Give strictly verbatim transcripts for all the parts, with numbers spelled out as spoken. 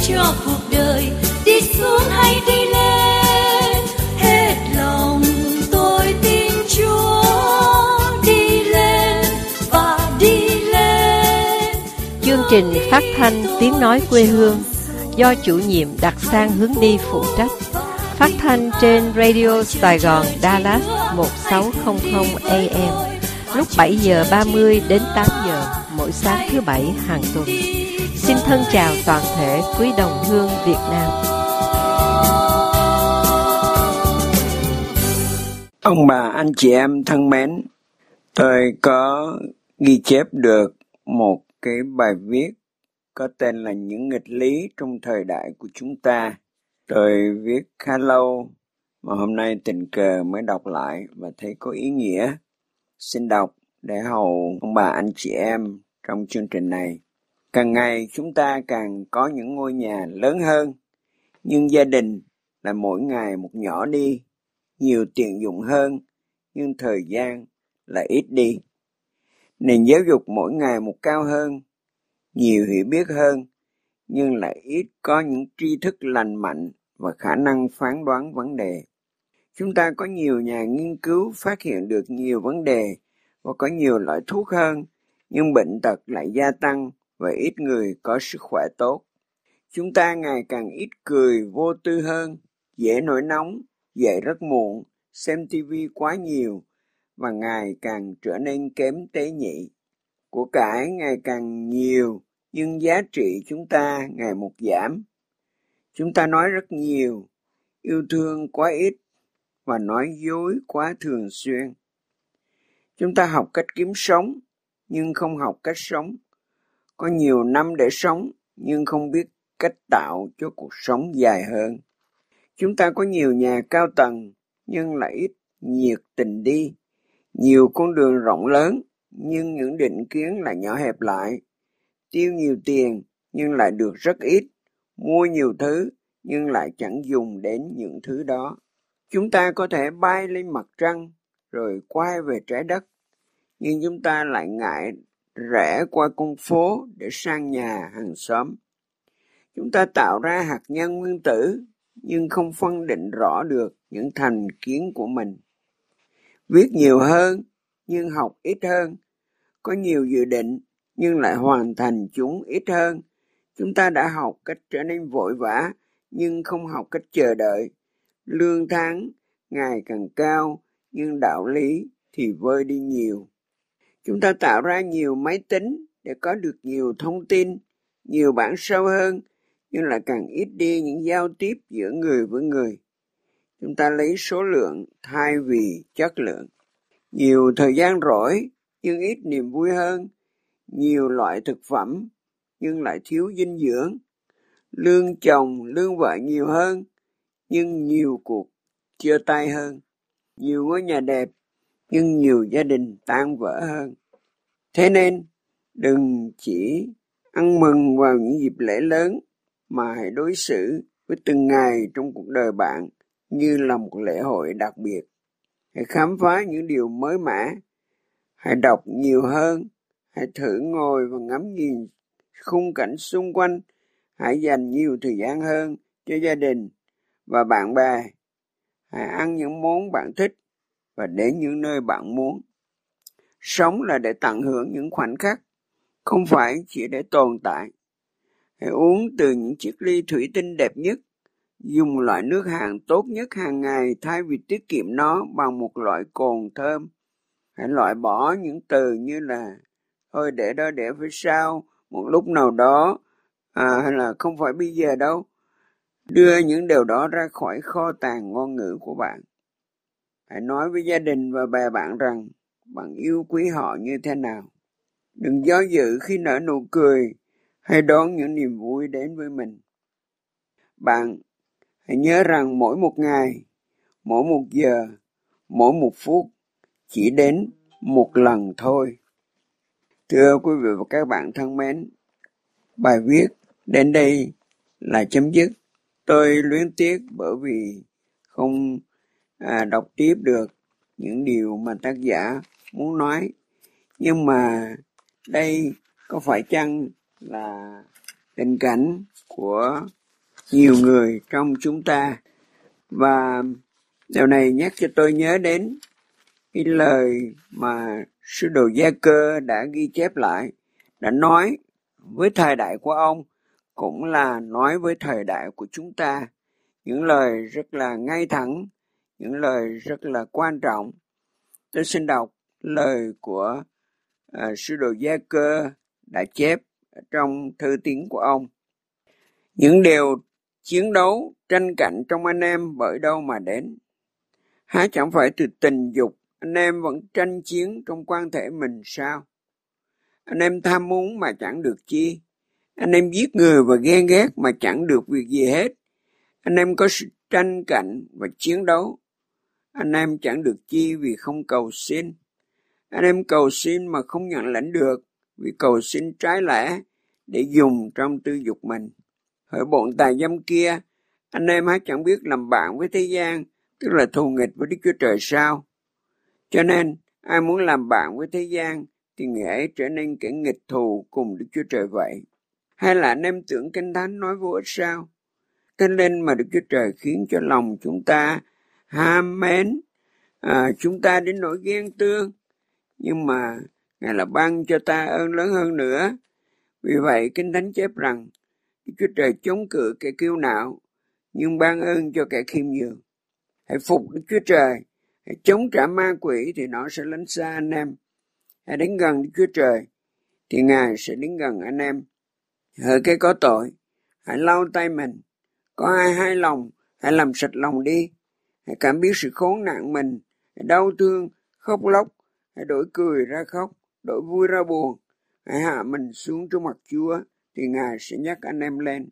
cho cuộc đời, đi xuống hay đi lên, hết lòng tôi tin Chúa, đi lên và đi lên. Chương trình phát thanh Tiếng Nói Quê Hương do chủ nhiệm đặt sang hướng đi phụ trách, phát thanh trên Radio Sài Gòn Dallas một sáu không không A M lúc bảy giờ ba mươi đến tám giờ mỗi sáng thứ bảy hàng tuần. Xin thân chào toàn thể quý đồng hương Việt Nam. Ông bà, anh chị em thân mến, tôi có ghi chép được một cái bài viết có tên là Những nghịch lý trong thời đại của chúng ta. Tôi viết khá lâu mà hôm nay tình cờ mới đọc lại và thấy có ý nghĩa. Xin đọc để hầu ông bà anh chị em trong chương trình này. Càng ngày chúng ta càng có những ngôi nhà lớn hơn, nhưng gia đình là mỗi ngày một nhỏ đi, nhiều tiện dụng hơn, nhưng thời gian là ít đi. Nền giáo dục mỗi ngày một cao hơn, nhiều hiểu biết hơn, nhưng lại ít có những tri thức lành mạnh và khả năng phán đoán vấn đề. Chúng ta có nhiều nhà nghiên cứu phát hiện được nhiều vấn đề và có nhiều loại thuốc hơn, nhưng bệnh tật lại gia tăng và ít người có sức khỏe tốt. Chúng ta ngày càng ít cười, vô tư hơn, dễ nổi nóng, dậy rất muộn, xem tivi quá nhiều và ngày càng trở nên kém tế nhị. Của cải ngày càng nhiều, nhưng giá trị chúng ta ngày một giảm. Chúng ta nói rất nhiều, yêu thương quá ít và nói dối quá thường xuyên. Chúng ta học cách kiếm sống, nhưng không học cách sống. Có nhiều năm để sống, nhưng không biết cách tạo cho cuộc sống dài hơn. Chúng ta có nhiều nhà cao tầng, nhưng lại ít nhiệt tình đi. Nhiều con đường rộng lớn, nhưng những định kiến lại nhỏ hẹp lại. Tiêu nhiều tiền, nhưng lại được rất ít. Mua nhiều thứ, nhưng lại chẳng dùng đến những thứ đó. Chúng ta có thể bay lên mặt trăng, rồi quay về trái đất. Nhưng chúng ta lại ngại rẽ qua con phố để sang nhà hàng xóm. Chúng ta tạo ra hạt nhân nguyên tử, nhưng không phân định rõ được những thành kiến của mình. Viết nhiều hơn, nhưng học ít hơn. Có nhiều dự định, nhưng lại hoàn thành chúng ít hơn. Chúng ta đã học cách trở nên vội vã, nhưng không học cách chờ đợi. Lương tháng ngày càng cao, nhưng đạo lý thì vơi đi nhiều. Chúng ta tạo ra nhiều máy tính để có được nhiều thông tin, nhiều bản sao hơn, nhưng lại càng ít đi những giao tiếp giữa người với người. Chúng ta lấy số lượng thay vì chất lượng. Nhiều thời gian rỗi, nhưng ít niềm vui hơn. Nhiều loại thực phẩm, nhưng lại thiếu dinh dưỡng. Lương chồng, lương vợ nhiều hơn, nhưng nhiều cuộc chia tay hơn. Nhiều ngôi nhà đẹp, nhưng nhiều gia đình tan vỡ hơn. Thế nên, đừng chỉ ăn mừng vào những dịp lễ lớn, mà hãy đối xử với từng ngày trong cuộc đời bạn như là một lễ hội đặc biệt. Hãy khám phá những điều mới mẻ. Hãy đọc nhiều hơn. Hãy thử ngồi và ngắm nhìn khung cảnh xung quanh. Hãy dành nhiều thời gian hơn cho gia đình và bạn bè. Hãy ăn những món bạn thích và đến những nơi bạn muốn. Sống là để tận hưởng những khoảnh khắc, không phải chỉ để tồn tại. Hãy uống từ những chiếc ly thủy tinh đẹp nhất, dùng loại nước hàn tốt nhất hàng ngày thay vì tiết kiệm nó bằng một loại cồn thơm. Hãy loại bỏ những từ như là thôi để đó để phía sau, một lúc nào đó, à, hay là không phải bây giờ đâu. Đưa những điều đó ra khỏi kho tàng ngôn ngữ của bạn. Hãy nói với gia đình và bè bạn rằng bạn yêu quý họ như thế nào. Đừng do dự khi nở nụ cười hay đón những niềm vui đến với mình. Bạn hãy nhớ rằng mỗi một ngày, mỗi một giờ, mỗi một phút chỉ đến một lần thôi. Thưa quý vị và các bạn thân mến, bài viết đến đây là chấm dứt. Tôi luyến tiếc bởi vì không à, đọc tiếp được những điều mà tác giả muốn nói. Nhưng mà đây có phải chăng là tình cảnh của nhiều người trong chúng ta. Và điều này nhắc cho tôi nhớ đến cái lời mà sứ đồ Gia-cơ đã ghi chép lại, đã nói với thời đại của ông, cũng là nói với thời đại của chúng ta. Những lời rất là ngay thẳng, những lời rất là quan trọng. Tôi xin đọc lời của uh, sứ đồ Gia-cơ đã chép trong thư tín của ông. Những điều chiến đấu, tranh cạnh trong anh em bởi đâu mà đến? Há chẳng phải từ tình dục anh em vẫn tranh chiến trong quan thể mình sao? Anh em tham muốn mà chẳng được chi? Anh em giết người và ghen ghét mà chẳng được việc gì hết? Anh em có sự tranh cạnh và chiến đấu. Anh em chẳng được chi vì không cầu xin. Anh em cầu xin mà không nhận lãnh được, vì cầu xin trái lẽ để dùng trong tư dục mình. Hỡi bọn tà dâm kia, anh em há chẳng biết làm bạn với thế gian, tức là thù nghịch với Đức Chúa Trời sao? Cho nên, ai muốn làm bạn với thế gian, thì người ấy trở nên kẻ nghịch thù cùng Đức Chúa Trời vậy. Hay là anh em tưởng Kinh Thánh nói vô ích sao? Thế nên mà Đức Chúa Trời khiến cho lòng chúng ta ham mến, à, chúng ta đến nỗi ghen tương. Nhưng mà Ngài là ban cho ta ơn lớn hơn nữa. Vì vậy Kinh Thánh chép rằng, Đức Chúa Trời chống cự kẻ kiêu ngạo, nhưng ban ơn cho kẻ khiêm nhường. Hãy phục Đức Chúa Trời, hãy chống trả ma quỷ thì nó sẽ lánh xa anh em. Hãy đến gần Đức Chúa Trời thì Ngài sẽ đến gần anh em. Hỡi cái có tội, hãy lau tay mình. Có ai hai lòng, hãy làm sạch lòng đi. Hãy cảm biết sự khốn nạn mình, hãy đau thương, khóc lóc, hãy đổi cười ra khóc, đổi vui ra buồn. Hãy hạ mình xuống trước mặt Chúa thì Ngài sẽ nhắc anh em lên.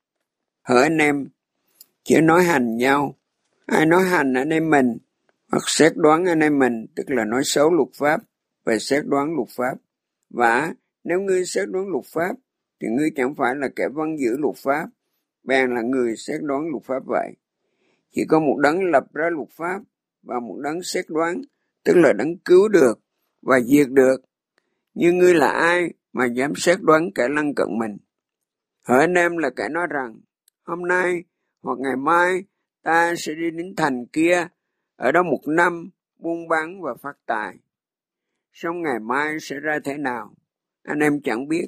Hỡi anh em, chỉ nói hành nhau. Ai nói hành anh em mình, hoặc xét đoán anh em mình, tức là nói xấu luật pháp và xét đoán luật pháp. Và nếu ngươi xét đoán luật pháp, thì ngươi chẳng phải là kẻ vâng giữ luật pháp, bèn là người xét đoán luật pháp vậy. Chỉ có một đấng lập ra luật pháp và một đấng xét đoán, tức là đấng cứu được và diệt được. Nhưng ngươi là ai mà dám xét đoán kẻ lân cận mình? Hỡi anh em là kẻ nói rằng, hôm nay hoặc ngày mai ta sẽ đi đến thành kia, ở đó một năm buôn bán và phát tài. Xong ngày mai sẽ ra thế nào? Anh em chẳng biết.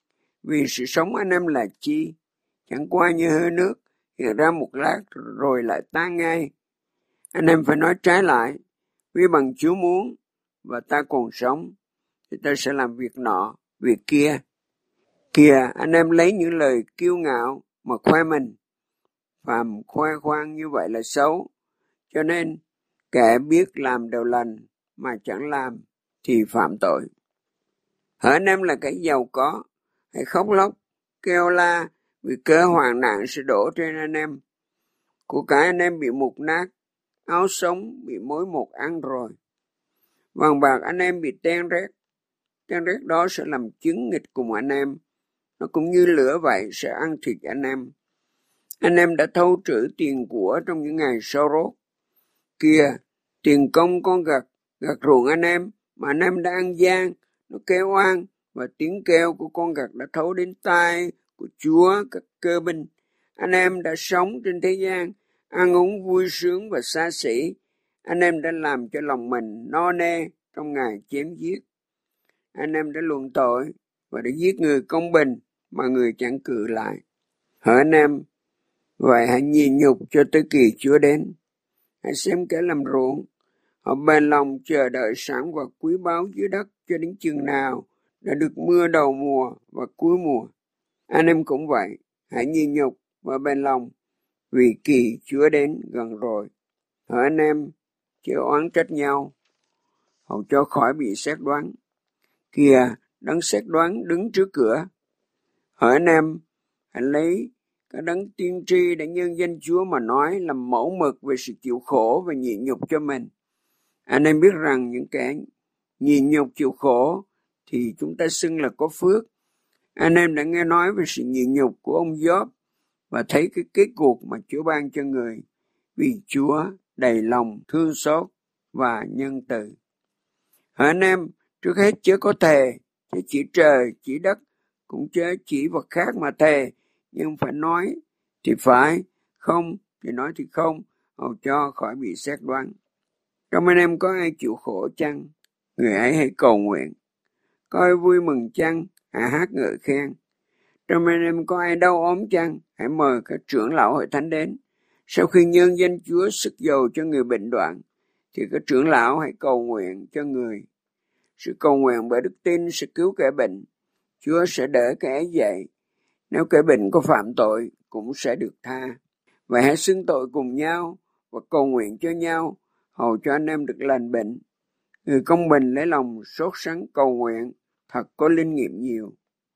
Vì sự sống anh em là chi? Chẳng qua như hơi nước, hiện ra một lát rồi lại tan ngay. Anh em phải nói trái lại, vì bằng Chúa muốn và ta còn sống, thì ta sẽ làm việc nọ, việc kia. Kìa, anh em lấy những lời kiêu ngạo mà khoe mình. Phàm khoe khoang như vậy là xấu. Cho nên, kẻ biết làm điều lành mà chẳng làm thì phạm tội. Hỡi anh em là kẻ giàu có, hãy khóc lóc, kêu la vì cớ hoạn nạn sẽ đổ trên anh em. Của cái anh em bị mục nát, áo sống bị mối một ăn rồi. Vàng bạc anh em bị ten rét. Ten rét đó sẽ làm chứng nghịch cùng anh em. Nó cũng như lửa vậy sẽ ăn thịt anh em. Anh em đã thâu trữ tiền của trong những ngày sau rốt. Kìa, tiền công con gặt, gặt ruộng anh em, mà anh em đã ăn gian, nó kêu oan, và tiếng kêu của con gặt đã thấu đến tai của Chúa các cơ binh. Anh em đã sống trên thế gian, ăn uống vui sướng và xa xỉ. Anh em đã làm cho lòng mình no nê trong ngày chém giết. Anh em đã luận tội và đã giết người công bình mà người chẳng cự lại. Hỡi anh em, vậy hãy nhịn nhục cho tới kỳ Chúa đến. Hãy xem kẻ làm ruộng, họ bền lòng chờ đợi sản vật quý báu dưới đất cho đến chừng nào đã được mưa đầu mùa và cuối mùa. Anh em cũng vậy, hãy nhịn nhục và bền lòng, vì kỳ Chúa đến gần rồi. Hỡi anh em, chớ oán trách nhau, hầu cho khỏi bị xét đoán. Kìa, đấng xét đoán đứng trước cửa. Hỡi anh em, hãy lấy cái đấng tiên tri để nhân danh Chúa mà nói làm mẫu mực về sự chịu khổ và nhịn nhục cho mình. Anh em biết rằng những kẻ nhịn nhục chịu khổ thì chúng ta xưng là có phước. Anh em đã nghe nói về sự nhịn nhục của ông Gióp và thấy cái kết cuộc mà Chúa ban cho người, vì Chúa đầy lòng thương xót và nhân từ. Hỡi anh em, trước hết chớ có thề, chớ chỉ trời, chỉ đất, cũng chớ chỉ vật khác mà thề, nhưng phải nói thì phải, không thì nói thì không, hầu cho khỏi bị xét đoán. Trong anh em có ai chịu khổ chăng? Người ấy hãy cầu nguyện. Có ai vui mừng chăng? Hãy hát ngợi khen. Trong anh em có ai đau ốm chăng? Hãy mời các trưởng lão hội thánh đến. Sau khi nhân danh Chúa sức dầu cho người bệnh đoạn, thì các trưởng lão hãy cầu nguyện cho người. Sự cầu nguyện bởi đức tin sẽ cứu kẻ bệnh. Chúa sẽ đỡ kẻ ấy dậy. Nếu kẻ bệnh có phạm tội, cũng sẽ được tha. Vậy hãy xưng tội cùng nhau và cầu nguyện cho nhau, hầu cho anh em được lành bệnh. Người công bình lấy lòng sốt sắng cầu nguyện, thật có linh nghiệm nhiều.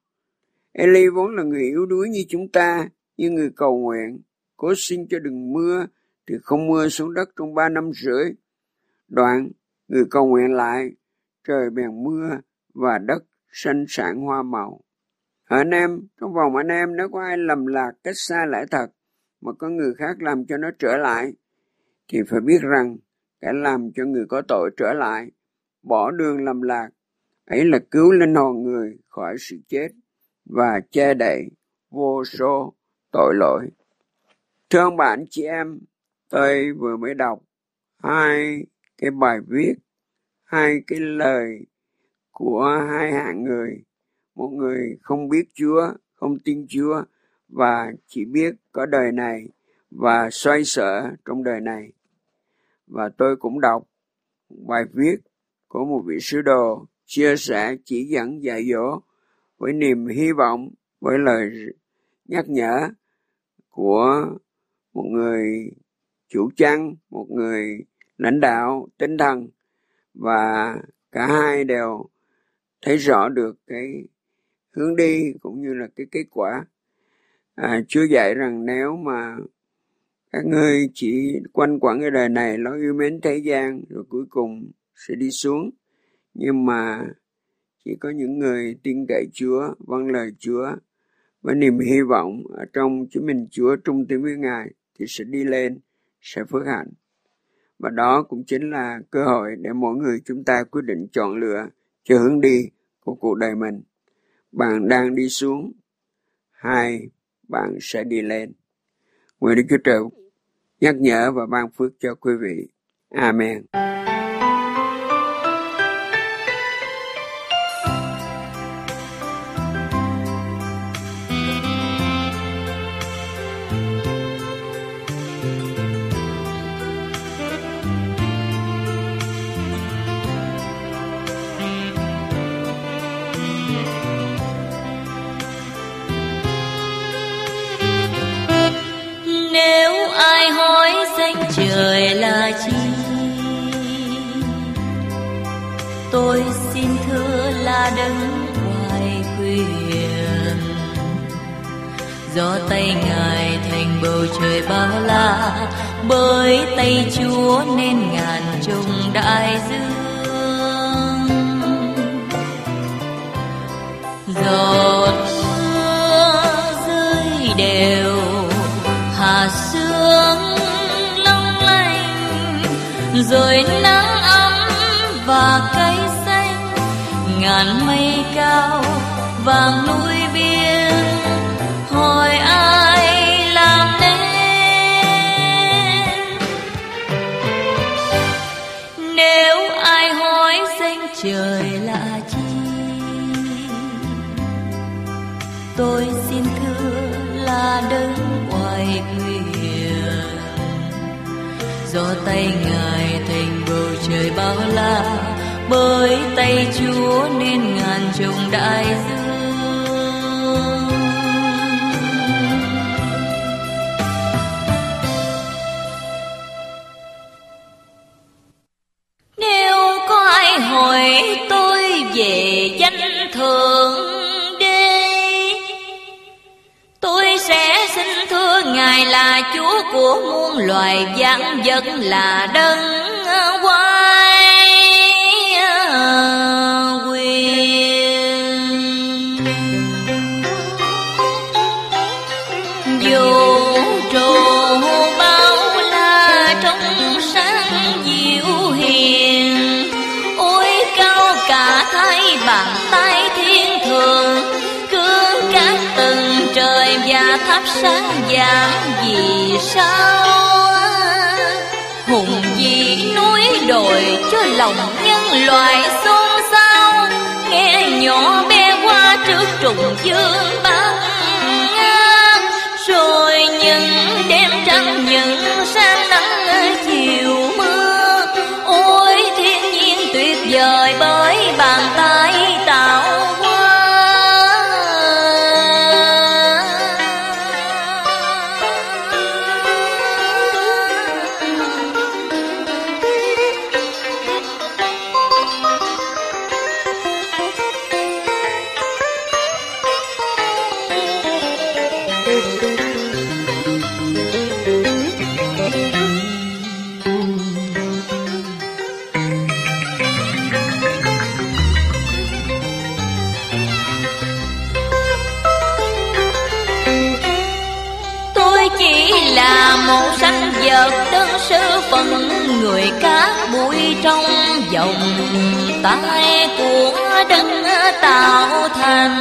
Eli vốn là người yếu đuối như chúng ta, nhưng người cầu nguyện, cố xin cho đừng mưa, thì không mưa xuống đất trong ba năm rưỡi. Đoạn, người cầu nguyện lại, trời bèn mưa và đất sinh sản hoa màu. Ở anh em, trong vòng anh em nếu có ai lầm lạc cách xa lẽ thật, mà có người khác làm cho nó trở lại, thì phải biết rằng kẻ làm cho người có tội trở lại, bỏ đường lầm lạc, ấy là cứu linh hồn người khỏi sự chết và che đậy vô số tội lỗi. Thưa ông bạn chị em, tôi vừa mới đọc hai cái bài viết, hai cái lời của hai hạng người. Một người không biết Chúa, không tin Chúa và chỉ biết có đời này và xoay sở trong đời này. Và tôi cũng đọc bài viết của một vị sứ đồ chia sẻ, chỉ dẫn, dạy dỗ với niềm hy vọng, với lời nhắc nhở của một người chủ chăn, một người lãnh đạo tinh thần, và cả hai đều thấy rõ được cái hướng đi cũng như là cái kết quả. À, Chúa dạy rằng nếu mà các ngươi chỉ quanh quẩn cái đời này lo yêu mến thế gian rồi cuối cùng sẽ đi xuống, nhưng mà chỉ có những người tin cậy Chúa, vâng lời Chúa với niềm hy vọng ở trong chính mình Chúa, trung tín với Ngài thì sẽ đi lên, sẽ phước hạnh. Và đó cũng chính là cơ hội để mỗi người chúng ta quyết định chọn lựa cho hướng đi của cuộc đời mình. Bạn đang đi xuống hay bạn sẽ đi lên? Nguyện Đức Chúa Trời nhắc nhở và ban phước cho quý vị. Amen. Nếu ai hỏi danh trời là chi, tôi xin thưa là đấng oai quyền. Do tay Ngài thành bầu trời bao la, bởi tay Chúa nên ngàn trùng đại dương. Giọt mưa rơi đều hạ sương long lanh, rồi nắng ấm và cây xanh, ngàn mây cao vàng núi biên, hỏi ai làm nên. Nếu ai hỏi danh trời là chi, tôi xin thưa là đấng oai quyền. Do tay Ngài thành bầu trời bao la, bởi tay Chúa nên ngàn trùng đại dương. Nếu có ai hỏi tôi về danh thượng đế, tôi sẽ xin thưa Ngài là Chúa của muôn loài vạn vật, là đấng oai quyền. Vũ trụ bao la trong sáng diệu hiền, ôi cao cả thay bàn tay thiên thường, cương cát từng trời và tháp sáng dạng vì sao hùng vĩ núi đồi cho lòng nhân loại xôn xao, nghe nhỏ bé qua trước trùng dương băng ngang, rồi những đêm trăng những sáng nắng chiều mưa. Ôi thiên nhiên tuyệt vời bởi bàn tay tạo hóa. Là một sanh vật đơn sơ phận người cát bụi trong vòng tay của đấng tạo thành.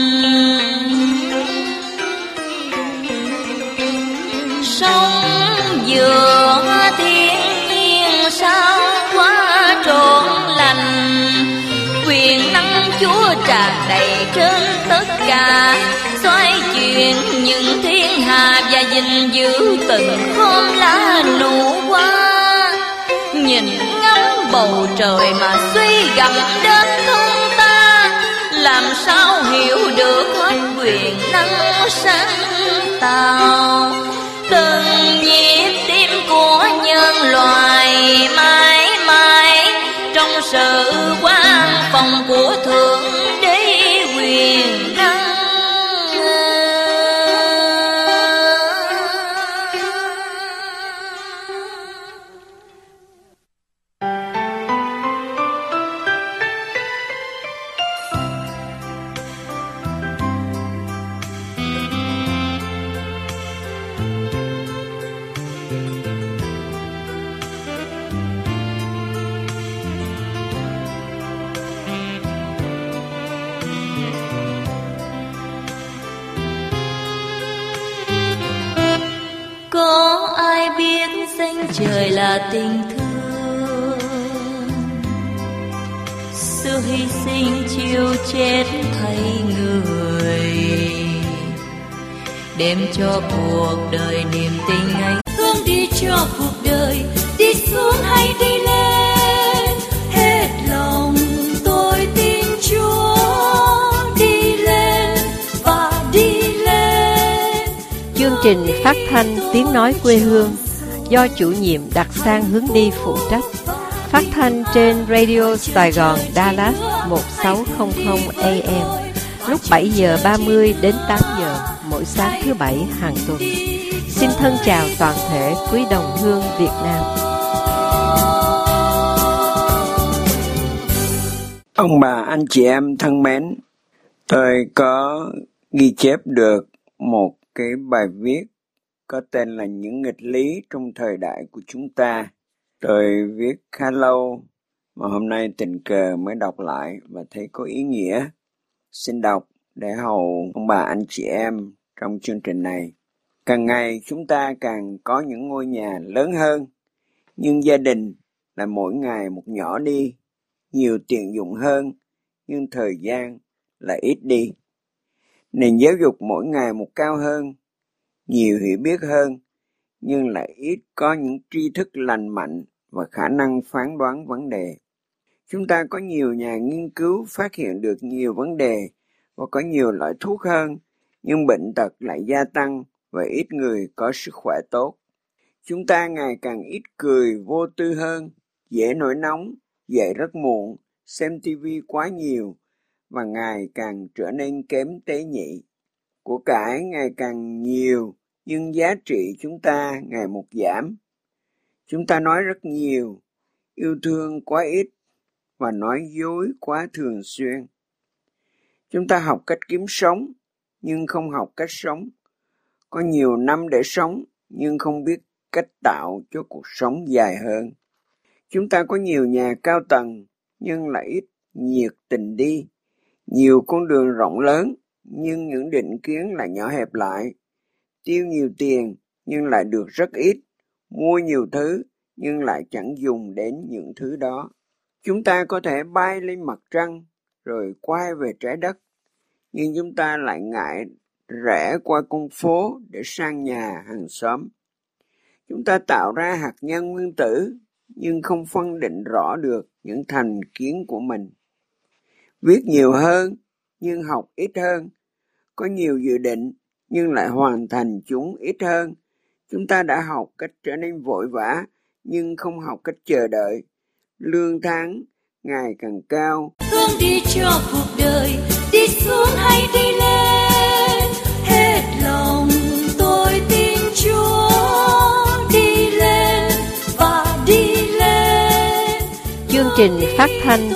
Sống giữa thiên nhiên sao quá trọn lành, quyền năng Chúa tràn đầy trên tất cả, xoay chuyển những thiên hà và gìn giữ từng khóm lá nụ hoa. Nhìn ngắm bầu trời mà suy gẫm đến không ta, làm sao hiểu được hết quyền năng sáng tạo. Từng nhịp tim của nhân loại mãi mãi trong sự quan phòng của Thượng Đế quyền năng. Có ai biết danh trời là tình thương, sự hy sinh chịu chết thay người, đem cho cuộc đời niềm tin anh. Hướng đi cho cuộc đời, đi xuống hay đi lên, hết lòng tôi tin Chúa. Đi lên và đi lên. Chương trình phát thanh Tiếng Nói Quê Hương do chủ nhiệm đặt sang hướng đi phụ trách, phát thanh trên Radio Sài Gòn Dallas một sáu không không A M lúc bảy giờ ba mươi đến tám giờ mỗi sáng thứ bảy hàng tuần. Xin thân chào toàn thể quý đồng hương Việt Nam. Ông bà anh chị em thân mến, tôi có ghi chép được một cái bài viết có tên là Những nghịch lý trong thời đại của chúng ta. Tôi viết khá lâu mà hôm nay tình cờ mới đọc lại và thấy có ý nghĩa. Xin đọc để hầu ông bà anh chị em trong chương trình này. Càng ngày chúng ta càng có những ngôi nhà lớn hơn, nhưng gia đình là mỗi ngày một nhỏ đi, nhiều tiện dụng hơn, nhưng thời gian là ít đi. Nền giáo dục mỗi ngày một cao hơn, nhiều hiểu biết hơn, nhưng lại ít có những tri thức lành mạnh và khả năng phán đoán vấn đề. Chúng ta có nhiều nhà nghiên cứu phát hiện được nhiều vấn đề và có nhiều loại thuốc hơn, nhưng bệnh tật lại gia tăng và ít người có sức khỏe tốt. Chúng ta ngày càng ít cười, vô tư hơn, dễ nổi nóng, dậy rất muộn, xem tivi quá nhiều và ngày càng trở nên kém tế nhị. Của cải ngày càng nhiều, nhưng giá trị chúng ta ngày một giảm. Chúng ta nói rất nhiều, yêu thương quá ít và nói dối quá thường xuyên. Chúng ta học cách kiếm sống, nhưng không học cách sống. Có nhiều năm để sống, nhưng không biết cách tạo cho cuộc sống dài hơn. Chúng ta có nhiều nhà cao tầng, nhưng lại ít nhiệt tình đi. Nhiều con đường rộng lớn, nhưng những định kiến lại nhỏ hẹp lại. tiêu nhiều tiền nhưng lại được rất ít, mua nhiều thứ nhưng lại chẳng dùng đến những thứ đó. Chúng ta có thể bay lên mặt trăng rồi quay về trái đất, nhưng chúng ta lại ngại rẽ qua con phố để sang nhà hàng xóm. Chúng ta tạo ra hạt nhân nguyên tử nhưng không phân định rõ được những thành kiến của mình. Viết nhiều hơn nhưng học ít hơn, có nhiều dự định nhưng lại hoàn thành chúng ít hơn. Chúng ta đã học cách trở nên vội vã nhưng không học cách chờ đợi. Lương tháng ngày càng cao. Hướng đi cho cuộc đời, đi xuống hay đi lên, hết lòng tôi tin Chúa. Đi lên và đi lên. Chương trình phát thanh